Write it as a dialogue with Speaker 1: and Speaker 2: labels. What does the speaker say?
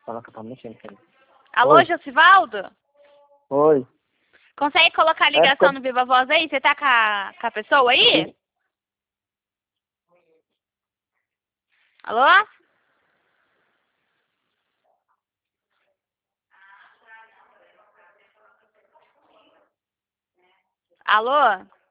Speaker 1: Coloca pra mexer, cara.
Speaker 2: Alô,
Speaker 1: Oi.
Speaker 2: Josivaldo?
Speaker 1: Oi.
Speaker 2: Consegue colocar a ligação no Viva Voz aí? Você tá com a pessoa aí?
Speaker 1: Sim.
Speaker 2: Alô? Alô?